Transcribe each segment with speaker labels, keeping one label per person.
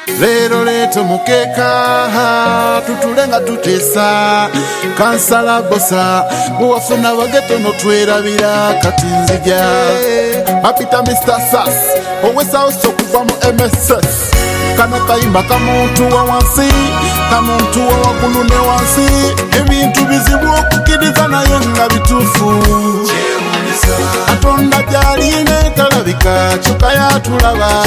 Speaker 1: Lero leto mukeka tutulenga tutesa kansala bosa buwafuna bageto no twerabira katinzija apita Mr. Sass owesa oso kuva mu MSS kana kayimba kamuntu wa wansi kamuntu wa wakulu ne wansi ebintu bizibu okukiriza naye nga bitufu Atonda jaline talabika chuka ya tulaba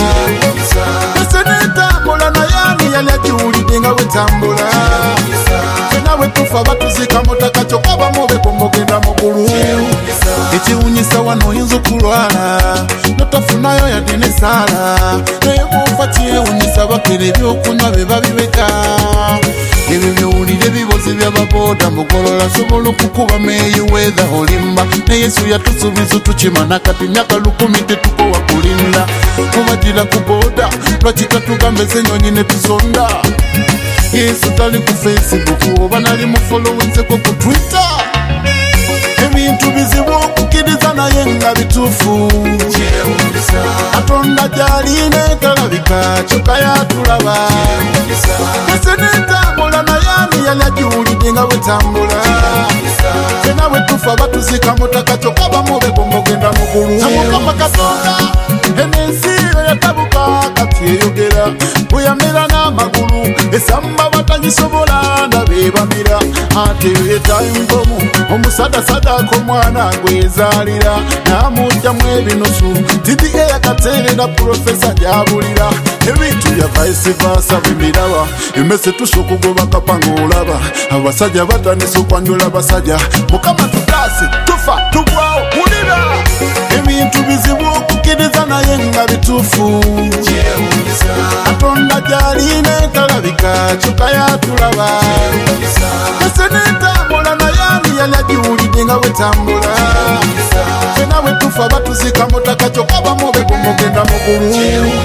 Speaker 1: Seneta na yani yali ajiulide nga wetambula Nawe tufa batuzika motaka chokaba mobe komogenda mugulu Echiunyisa wano yinzu kulwala Notafunayo ya dine sala Naye mufatie unyisa bakere byokunywa beba bibeka Ebi byulide bibozi byababoda mugolola sobolo kukuba meyi weather holimba Ne Yesu yatusubiza tuchimana kati myaka 10 tetuko wakulinda Mubadila kuboda lwakika tugambe zenyonyi ne tusonda Yesu tali ku Facebook oba nali mu following ko ku Twitter Ebintu bizibu okukiriza naye nga bitufu Atonda jaline talabika choka ya tulaba Seneta na yani yali ajiulide nga wetambula Nawe tufa batuzika motaka chokaba mobe komogenda mugulu Tamukama Katonda enensi yatabuka kati eyogera buyamira n'amagulu esamba batanyisobola ndabebamira ate etayimbomu omusadasada mwana gwezaalira namujjamu ebinusu tidi eyakaterera profesa gyabulira ebintu bya vice versa bimiraba emese tushokugoba kapanga olaba abasajja batanisa okwanjula basajja mukama tutasi tufa tugwawo mulira ebintu bizibu okukiriza naye nga bitufu Atonda jaline talabika chuka ya tulaba Seneta na yani yali ajiulide nga wetambula Nawe tufa batuzika motaka chokaba mobe komogenda mugulu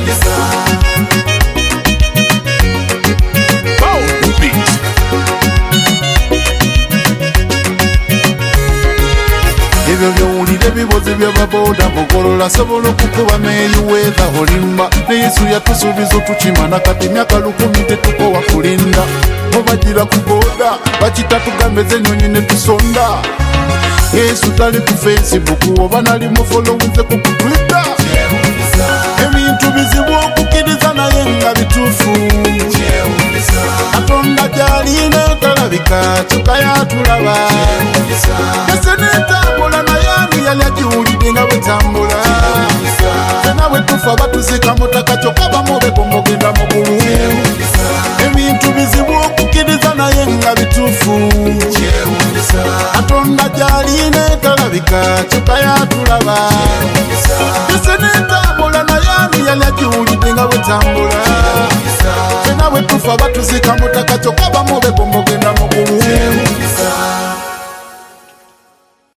Speaker 1: Ebyo byowulire bibozi byababoda mugolola sobola okukuba meyi weather holimba Ne Yesu yatusubiza tukimana kati myaka 10 tetuko wakulinda Mubadira kuboda bakita tugambe zenyonyi ne tusonda Yesu tali ku Facebook oba nali mu following ko ku Twitter Ebintu bizibu okukiriza naye nga bitufu Atonda jaline talabika chuka ya tulaba Seneta na yani yali ajiulide nga wetambula Nawe tufa batuzika motaka chokaba mobe komogenda mugulu Ebintu bizibu okukiriza naye nga bitufu Atonda jaline talabika chuka ya tulaba Seneta na yani yali ajiulide nga wetambula Nawe tufa batuzika motaka chokaba mobe komogenda mugulu Ebintu bizibu okukiriza naye nga bitufu Atonda jaline talabika chuka ya tulaba Seneta na yani yali ajiulide nga wetambula Nawe tufa batuzika motaka chokaba mobe